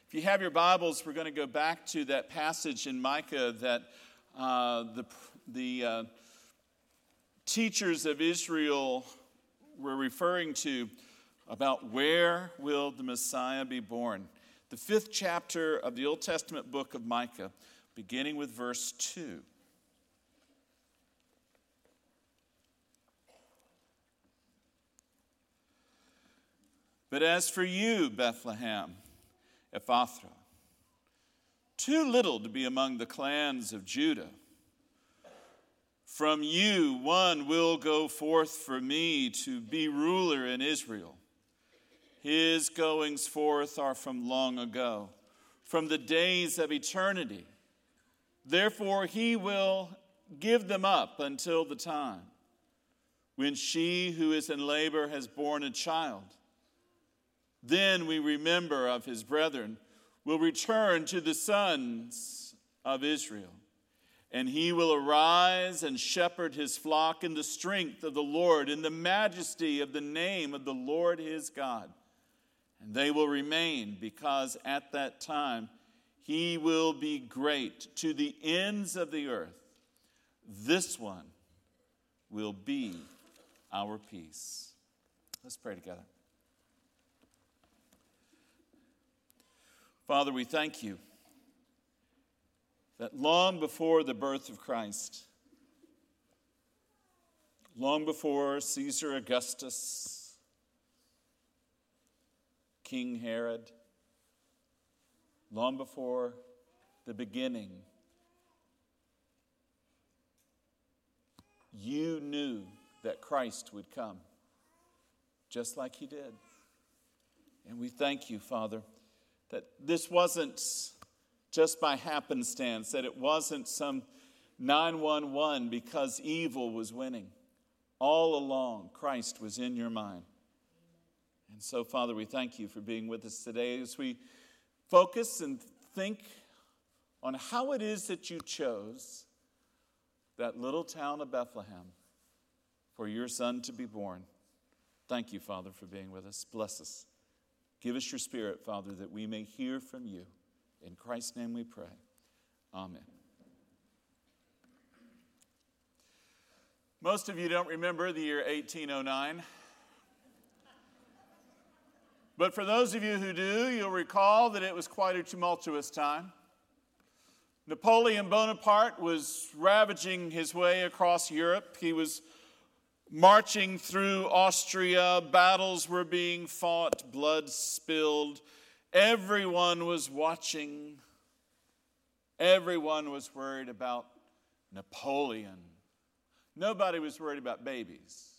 If you have your Bibles, we're going to go back to that passage in Micah that the teachers of Israel were referring to about where will the Messiah be born. The 5th chapter of the Old Testament book of Micah, beginning with verse 2. But as for you, Bethlehem, Ephrathah, too little to be among the clans of Judah. From you one will go forth for me to be ruler in Israel. His goings forth are from long ago, from the days of eternity. Therefore he will give them up until the time when she who is in labor has borne a child. Then we remember of his brethren, will return to the sons of Israel. And he will arise and shepherd his flock in the strength of the Lord, in the majesty of the name of the Lord his God. And they will remain, because at that time he will be great to the ends of the earth. This one will be our peace. Let's pray together. Father, we thank you that long before the birth of Christ, long before Caesar Augustus, King Herod, long before the beginning, you knew that Christ would come, just like he did. And we thank you, Father, that this wasn't just by happenstance, that it wasn't some 911 because evil was winning. All along, Christ was in your mind. And so, Father, we thank you for being with us today as we focus and think on how it is that you chose that little town of Bethlehem for your son to be born. Thank you, Father, for being with us. Bless us. Give us your Spirit, Father, that we may hear from you. In Christ's name we pray. Amen. Most of you don't remember the year 1809. But for those of you who do, you'll recall that it was quite a tumultuous time. Napoleon Bonaparte was ravaging his way across Europe. He was marching through Austria, battles were being fought, blood spilled. Everyone was watching. Everyone was worried about Napoleon. Nobody was worried about babies.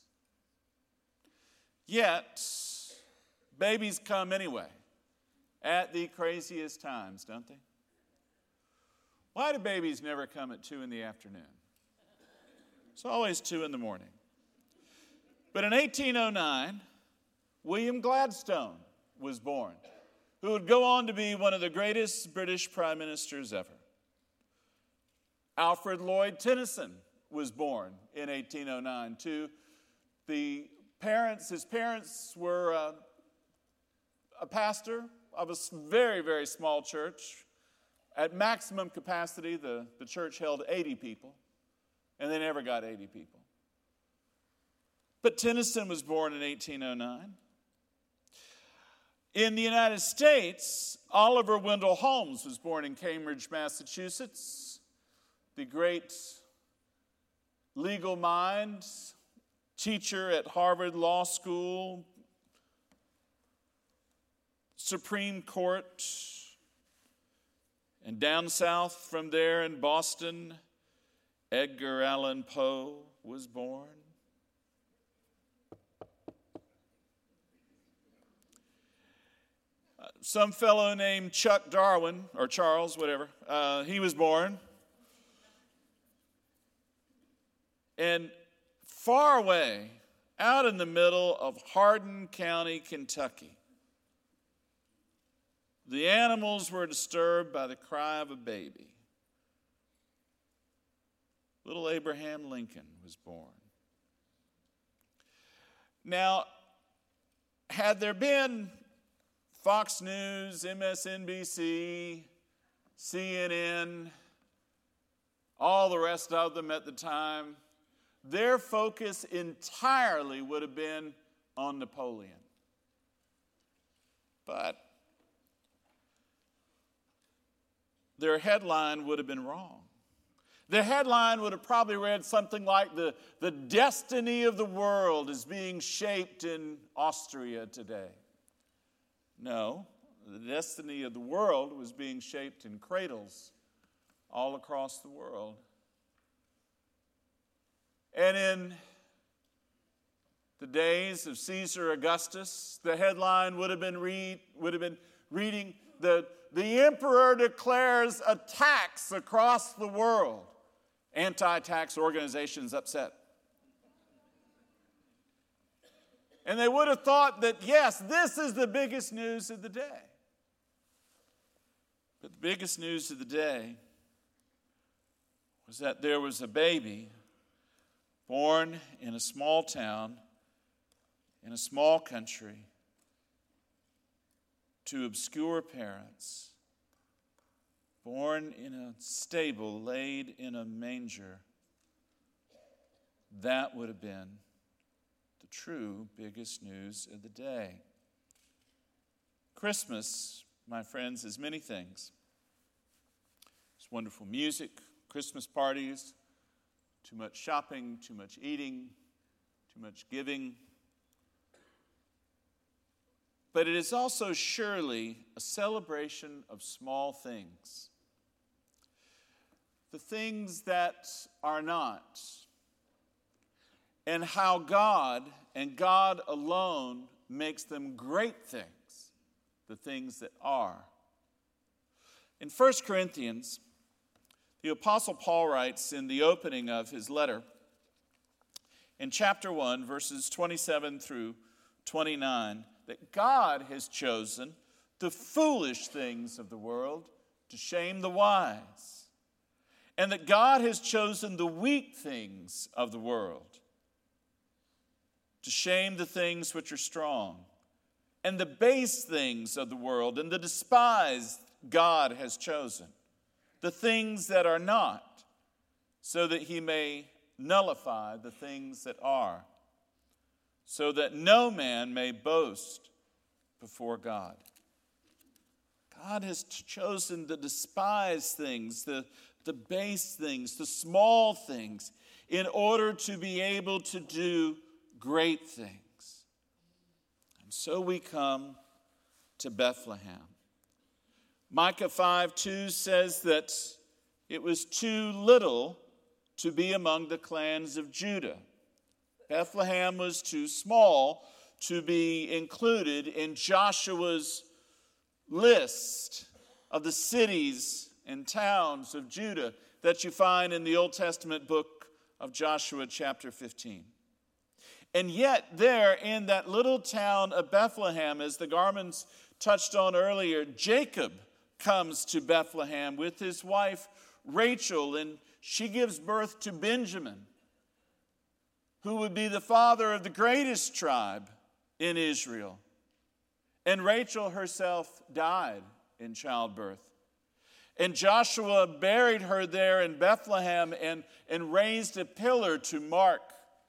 Yet, babies come anyway, at the craziest times, don't they? Why do babies never come at 2 in the afternoon? It's always 2 in the morning. But in 1809, William Gladstone was born, who would go on to be one of the greatest British prime ministers ever. Alfred Lloyd Tennyson was born in 1809 too. His parents were a pastor of a very, very small church. At maximum capacity, the church held 80 people, and they never got 80 people. But Tennyson was born in 1809. In the United States, Oliver Wendell Holmes was born in Cambridge, Massachusetts. The great legal mind, teacher at Harvard Law School, Supreme Court, and down south from there in Boston, Edgar Allan Poe was born. Some fellow named Chuck Darwin, or Charles, whatever, he was born. And far away, out in the middle of Hardin County, Kentucky, the animals were disturbed by the cry of a baby. Little Abraham Lincoln was born. Now, had there been Fox News, MSNBC, CNN, all the rest of them at the time, their focus entirely would have been on Napoleon. But their headline would have been wrong. The headline would have probably read something like, the destiny of the world is being shaped in Austria today. No, the destiny of the world was being shaped in cradles all across the world. And in the days of Caesar Augustus, the headline would have been reading, the emperor declares a tax across the world. Anti-tax organizations upset. And they would have thought that, yes, this is the biggest news of the day. But the biggest news of the day was that there was a baby born in a small town, in a small country, to obscure parents, born in a stable, laid in a manger. That would have been the true biggest news of the day. Christmas, my friends, is many things. It's wonderful music, Christmas parties, too much shopping, too much eating, too much giving. But it is also surely a celebration of small things. The things that are not, and how God and God alone makes them great things, the things that are. In 1 Corinthians, the Apostle Paul writes in the opening of his letter, in chapter 1, verses 27 through 29, that God has chosen the foolish things of the world to shame the wise, and that God has chosen the weak things of the world to shame the things which are strong, and the base things of the world and the despised God has chosen, the things that are not, so that he may nullify the things that are, so that no man may boast before God. God has chosen the despised things, the base things, the small things, in order to be able to do great things. And so we come to Bethlehem. Micah 5:2 says that it was too little to be among the clans of Judah. Bethlehem was too small to be included in Joshua's list of the cities and towns of Judah that you find in the Old Testament book of Joshua chapter 15. And yet there in that little town of Bethlehem, as the Garments touched on earlier, Jacob comes to Bethlehem with his wife Rachel, and she gives birth to Benjamin, who would be the father of the greatest tribe in Israel. And Rachel herself died in childbirth. And Joshua buried her there in Bethlehem and raised a pillar to mark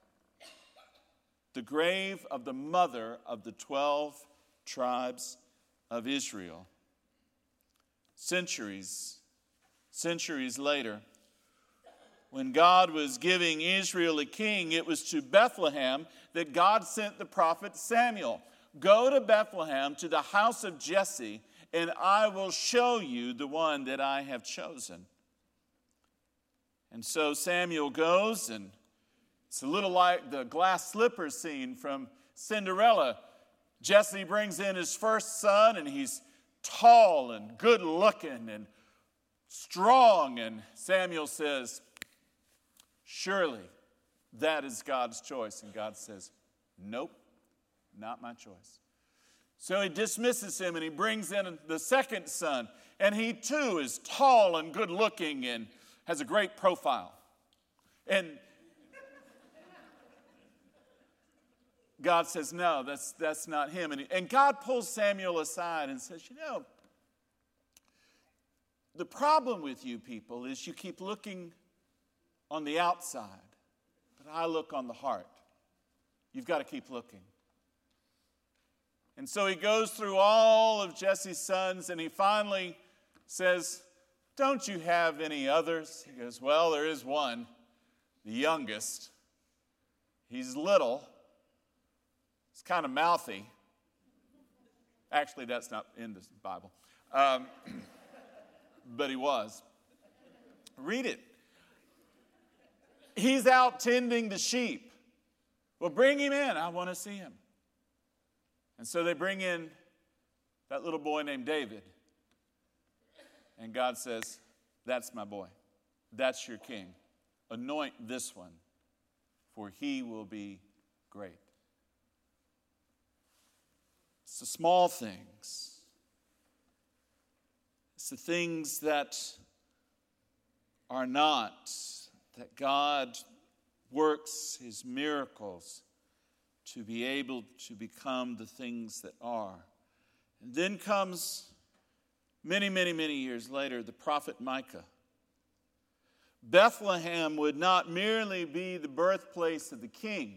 the grave of the mother of the 12 tribes of Israel. Centuries later, when God was giving Israel a king, it was to Bethlehem that God sent the prophet Samuel. Go to Bethlehem, to the house of Jesse, and I will show you the one that I have chosen. And so Samuel goes, and it's a little like the glass slipper scene from Cinderella. Jesse brings in his first son, and he's tall and good looking and strong. And Samuel says, surely that is God's choice. And God says, nope, not my choice. So he dismisses him and he brings in the second son. And he too is tall and good looking and has a great profile. And God says, no, that's not him. And God pulls Samuel aside and says, the problem with you people is you keep looking on the outside, but I look on the heart. You've got to keep looking. And so he goes through all of Jesse's sons, and he finally says, don't you have any others? He goes, well, there is one, the youngest. He's little. He's kind of mouthy. Actually, that's not in the Bible. But he was. Read it. He's out tending the sheep. Well, bring him in. I want to see him. And so they bring in that little boy named David. And God says, that's my boy. That's your king. Anoint this one, for he will be great. It's the small things. It's the things that are not, that God works his miracles to be able to become the things that are. And then comes, many, many, many years later, the prophet Micah. Bethlehem would not merely be the birthplace of the king,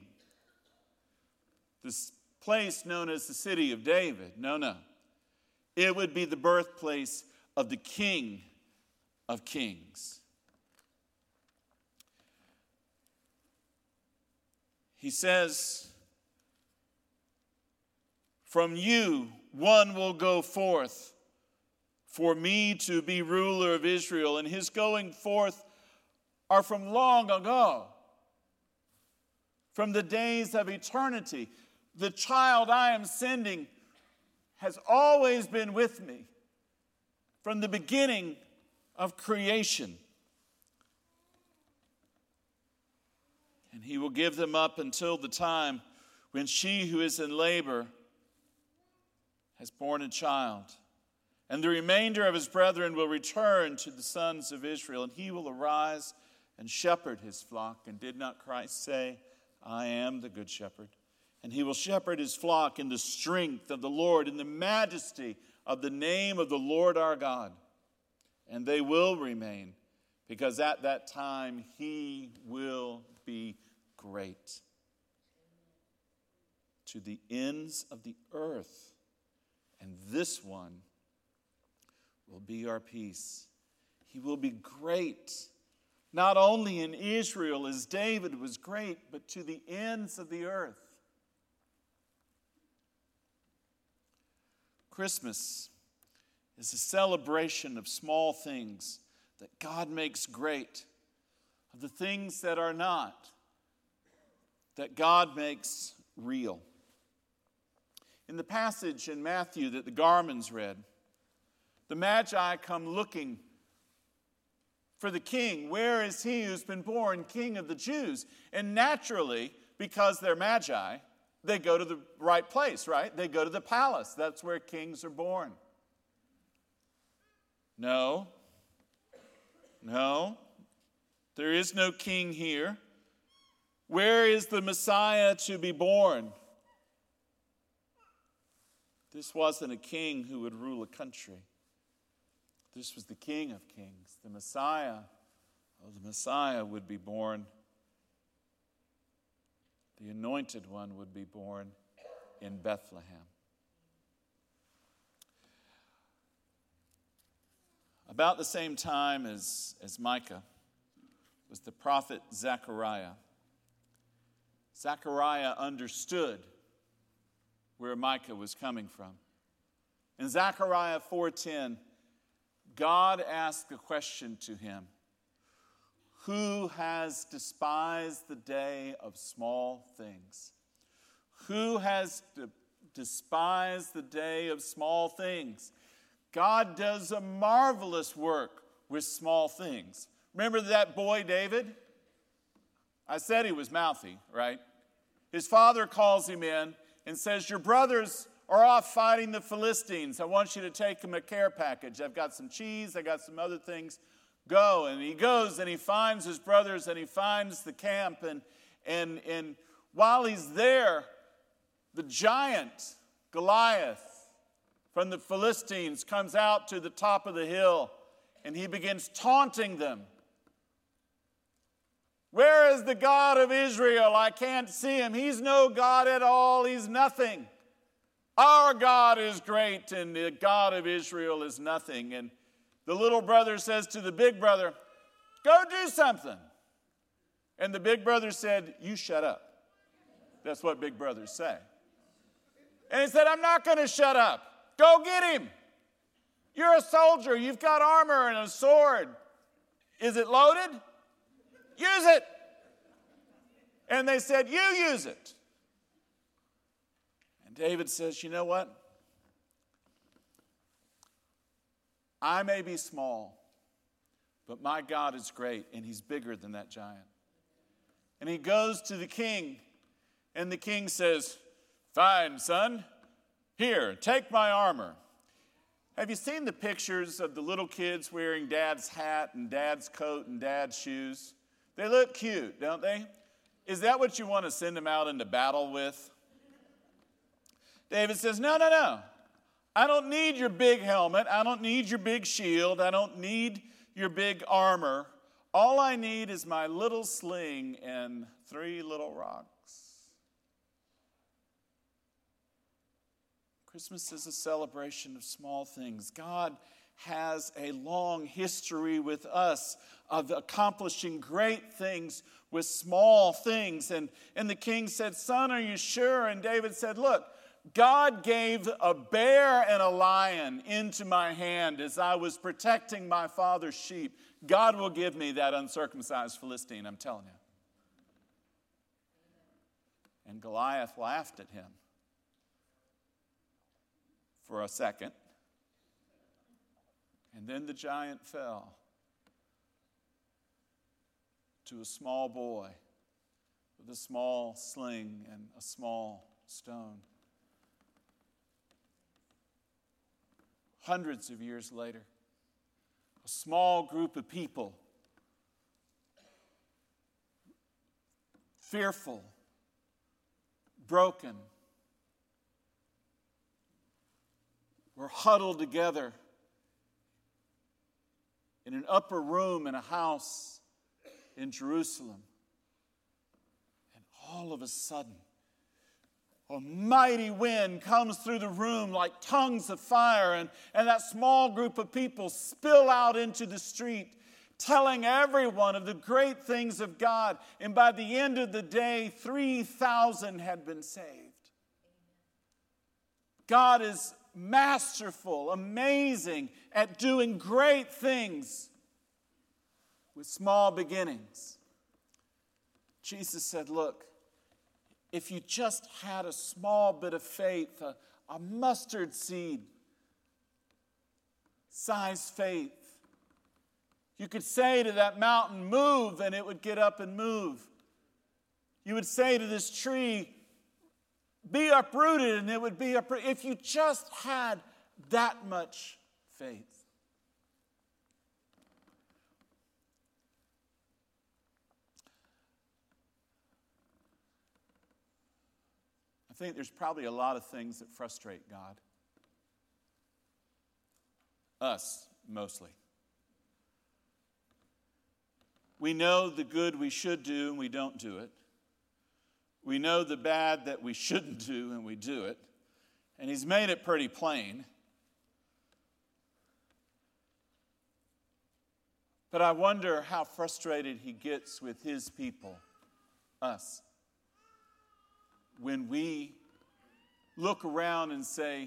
this place known as the city of David. No. It would be the birthplace of the King of Kings. He says, from you one will go forth for me to be ruler of Israel. And his going forth are from long ago, from the days of eternity. The child I am sending has always been with me from the beginning of creation. And he will give them up until the time when she who is in labor has borne a child. And the remainder of his brethren will return to the sons of Israel, and he will arise and shepherd his flock. And did not Christ say, I am the good shepherd? And he will shepherd his flock in the strength of the Lord, in the majesty of the name of the Lord our God. And they will remain, because at that time he will be great to the ends of the earth. And this one will be our peace. He will be great, not only in Israel as David was great, but to the ends of the earth. Christmas is a celebration of small things that God makes great, of the things that are not, that God makes real. In the passage in Matthew that the Garmans read, the Magi come looking for the king. Where is he who's been born King of the Jews? And naturally, because they're Magi, they go to the right place, right? They go to the palace. That's where kings are born. No, there is no king here. Where is the Messiah to be born? This wasn't a king who would rule a country. This was the King of Kings. The Messiah would be born. The Anointed One would be born in Bethlehem. About the same time as Micah was the prophet Zechariah. Zechariah understood where Micah was coming from. In Zechariah 4:10, God asked a question to him. Who has despised the day of small things? Who has despised the day of small things? God does a marvelous work with small things. Remember that boy David? I said he was mouthy, right? His father calls him in and says, your brothers are off fighting the Philistines. I want you to take them a care package. I've got some cheese. I got some other things. Go. And he goes and he finds his brothers and he finds the camp. And while he's there, The giant, Goliath, from the Philistines comes out to the top of the hill, and he begins taunting them. Where is the God of Israel? I can't see him. He's no God at all. He's nothing. Our God is great, and the God of Israel is nothing. And the little brother says to the big brother, go do something. And the big brother said, you shut up. That's what big brothers say. And he said, I'm not going to shut up. Go get him. You're a soldier. You've got armor and a sword. Is it loaded? Use it. And they said, you use it. And David says, you know what? I may be small, but my God is great, and he's bigger than that giant. And he goes to the king, and the king says, fine, son. Here, take my armor. Have you seen the pictures of the little kids wearing dad's hat and dad's coat and dad's shoes? They look cute, don't they? Is that what you want to send them out into battle with? David says, no, no, no. I don't need your big helmet. I don't need your big shield. I don't need your big armor. All I need is my little sling and 3 little rocks. Christmas is a celebration of small things. God has a long history with us of accomplishing great things with small things. And the king said, son, are you sure? And David said, look, God gave a bear and a lion into my hand as I was protecting my father's sheep. God will give me that uncircumcised Philistine, I'm telling you. And Goliath laughed at him for a second. And then the giant fell to a small boy with a small sling and a small stone. Hundreds of years later, a small group of people, fearful, broken, were huddled together in an upper room in a house in Jerusalem. And all of a sudden, a mighty wind comes through the room like tongues of fire, and that small group of people spill out into the street, telling everyone of the great things of God. And by the end of the day, 3,000 had been saved. God is masterful, amazing at doing great things with small beginnings. Jesus said, look, if you just had a small bit of faith, a mustard seed size faith, you could say to that mountain, move, and it would get up and move. You would say to this tree, be uprooted, and it would be uprooted. If you just had that much faith. I think there's probably a lot of things that frustrate God. Us, mostly. We know the good we should do, and we don't do it. We know the bad that we shouldn't do, and we do it. And he's made it pretty plain. But I wonder how frustrated he gets with his people, us, when we look around and say,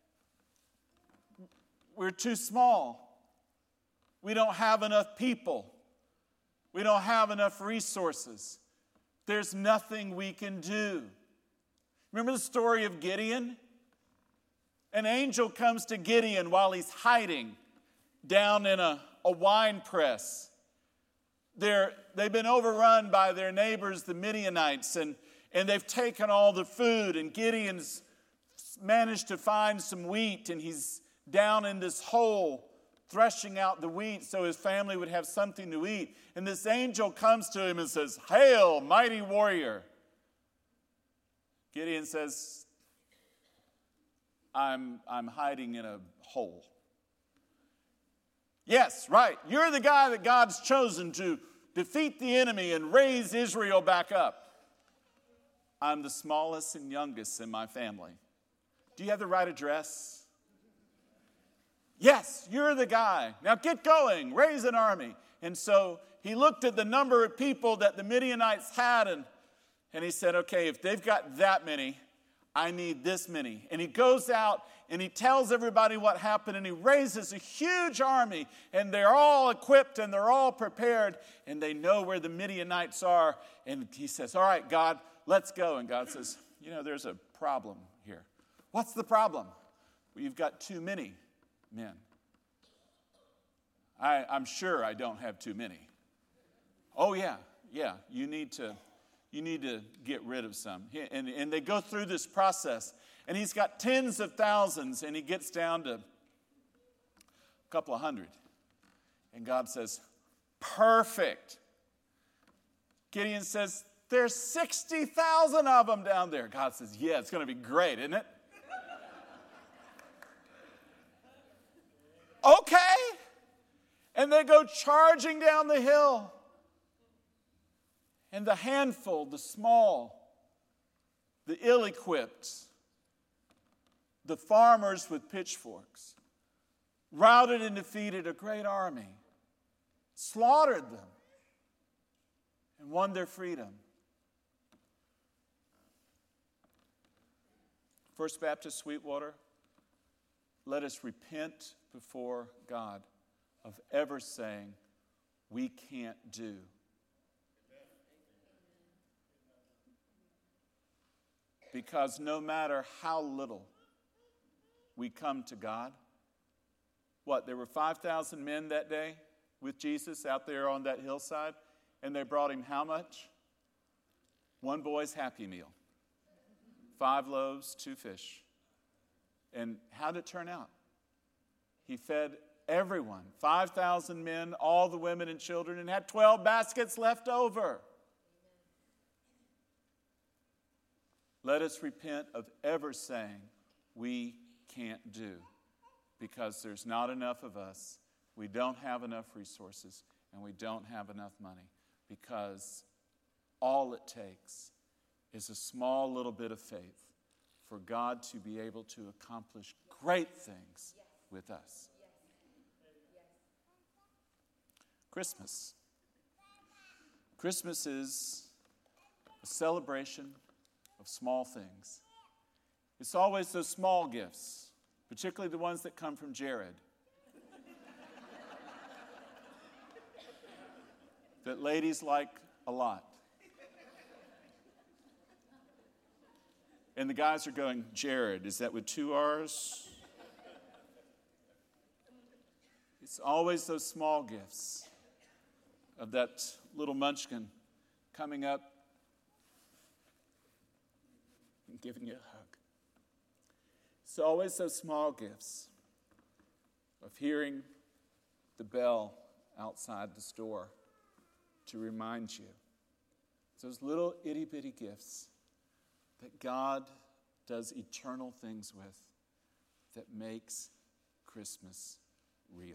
we're too small. We don't have enough people. We don't have enough resources. There's nothing we can do. Remember the story of Gideon? An angel comes to Gideon while he's hiding down in a wine press. They've been overrun by their neighbors, the Midianites, and they've taken all the food, and Gideon's managed to find some wheat, and he's down in this hole threshing out the wheat so his family would have something to eat. And this angel comes to him and says, "Hail, mighty warrior." Gideon says, I'm hiding in a hole. Yes, right. You're the guy that God's chosen to defeat the enemy and raise Israel back up. I'm the smallest and youngest in my family. Do you have the right address? Yes, you're the guy. Now get going, raise an army. And so he looked at the number of people that the Midianites had, and he said, okay, if they've got that many, I need this many. And he goes out and he tells everybody what happened, and he raises a huge army, and they're all equipped and they're all prepared, and they know where the Midianites are. And he says, all right, God, let's go. And God says, there's a problem here. What's the problem? Well, you've got too many men. I'm sure I don't have too many. Oh, yeah, you need to get rid of some. And they go through this process, and he's got tens of thousands, and he gets down to a couple of hundred. And God says, perfect. Gideon says, there's 60,000 of them down there. God says, yeah, it's going to be great, isn't it? Okay. And they go charging down the hill. And the handful, the small, the ill-equipped, the farmers with pitchforks, routed and defeated a great army, slaughtered them, and won their freedom. First Baptist Sweetwater, let us repent before God of ever saying, we can't do. Because no matter how little we come to God, there were 5,000 men that day with Jesus out there on that hillside, and they brought him how much? One boy's Happy Meal. 5 loaves, 2 fish. And how did it turn out? He fed everyone, 5,000 men, all the women and children, and had 12 baskets left over. Let us repent of ever saying we can't do, because there's not enough of us, we don't have enough resources, and we don't have enough money, because all it takes is a small little bit of faith for God to be able to accomplish great things with us. Christmas. Christmas is a celebration of small things. It's always those small gifts, particularly the ones that come from Jared, that ladies like a lot. And the guys are going, Jared, is that with 2 R's? It's always those small gifts of that little munchkin coming up and giving you a hug. It's always those small gifts of hearing the bell outside the store to remind you. It's those little itty-bitty gifts that God does eternal things with that makes Christmas real.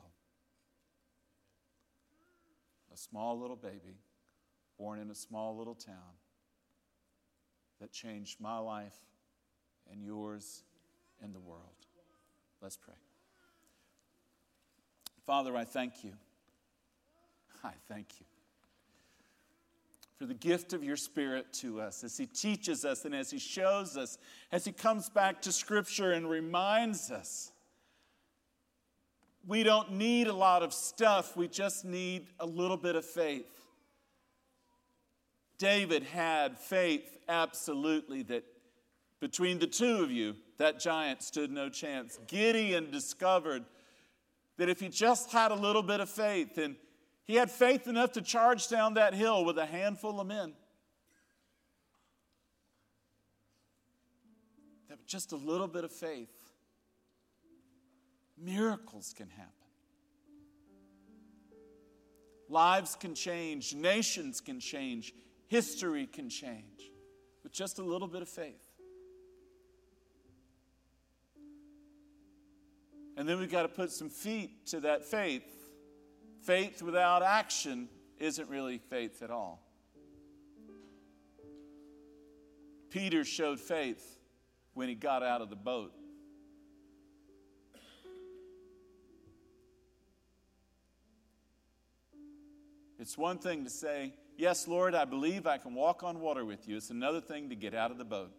A small little baby born in a small little town that changed my life and yours and the world. Let's pray. Father, I thank you. I thank you for the gift of your Spirit to us as he teaches us and as he shows us, as he comes back to Scripture and reminds us. We don't need a lot of stuff. We just need a little bit of faith. David had faith, absolutely, that between the two of you, that giant stood no chance. Gideon discovered that if he just had a little bit of faith, and he had faith enough to charge down that hill with a handful of men, that with just a little bit of faith, miracles can happen. Lives can change. Nations can change. History can change with just a little bit of faith. And then we've got to put some feet to that faith. Faith without action isn't really faith at all. Peter showed faith when he got out of the boat. It's one thing to say, yes, Lord, I believe I can walk on water with you. It's another thing to get out of the boat.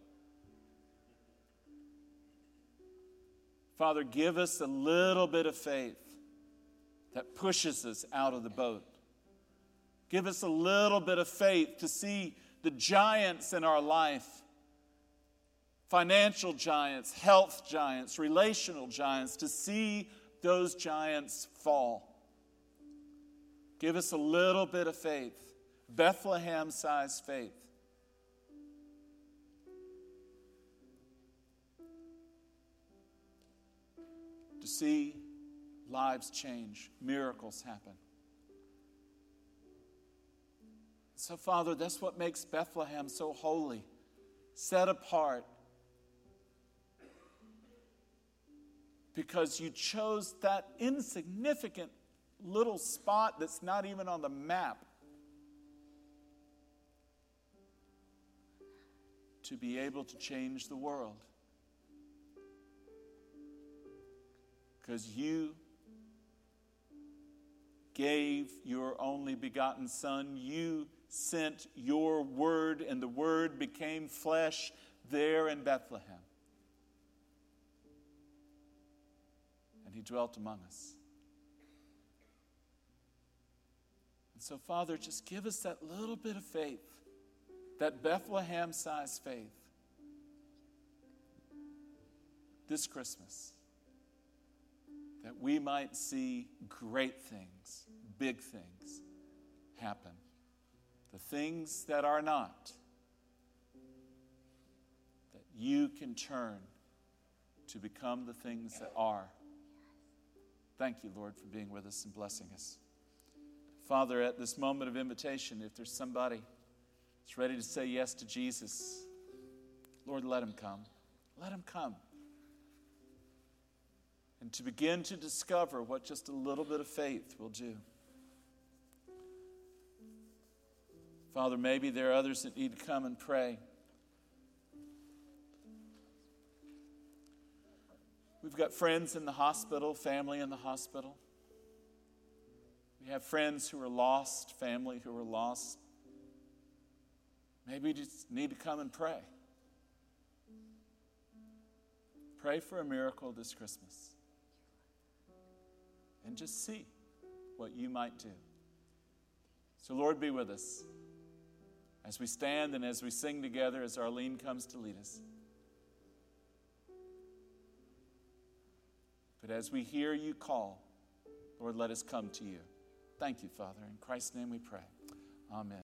Father, give us a little bit of faith that pushes us out of the boat. Give us a little bit of faith to see the giants in our life. Financial giants, health giants, relational giants, to see those giants fall. Give us a little bit of faith, Bethlehem-sized faith. To see lives change, miracles happen. So, Father, that's what makes Bethlehem so holy, set apart. Because you chose that insignificant little spot that's not even on the map to be able to change the world. Because you gave your only begotten Son. You sent your word, and the word became flesh there in Bethlehem. And he dwelt among us. And so, Father, just give us that little bit of faith, that Bethlehem-sized faith, this Christmas, that we might see great things, big things happen. The things that are not, that you can turn to become the things that are. Thank you, Lord, for being with us and blessing us. Father, at this moment of invitation, if there's somebody that's ready to say yes to Jesus, Lord, let him come. Let him come. And to begin to discover what just a little bit of faith will do. Father, maybe there are others that need to come and pray. We've got friends in the hospital, family in the hospital. We have friends who are lost, family who are lost. Maybe you just need to come and pray. Pray for a miracle this Christmas. And just see what you might do. So, Lord, be with us as we stand and as we sing together as Arlene comes to lead us. But as we hear you call, Lord, let us come to you. Thank you, Father. In Christ's name we pray. Amen.